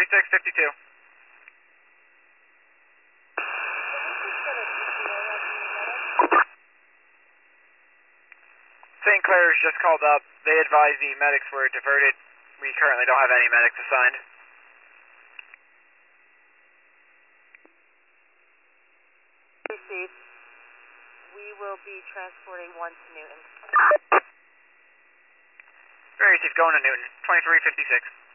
2652. St. Clair's just called up. They advised the medics were diverted. We currently don't have any medics assigned. Received. We will be transporting one to Newton. Very received. Going to Newton. 2356.